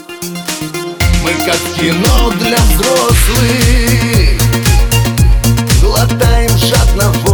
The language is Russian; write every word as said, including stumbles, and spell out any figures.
Мы как кино для взрослых, глотаем жадно воздух.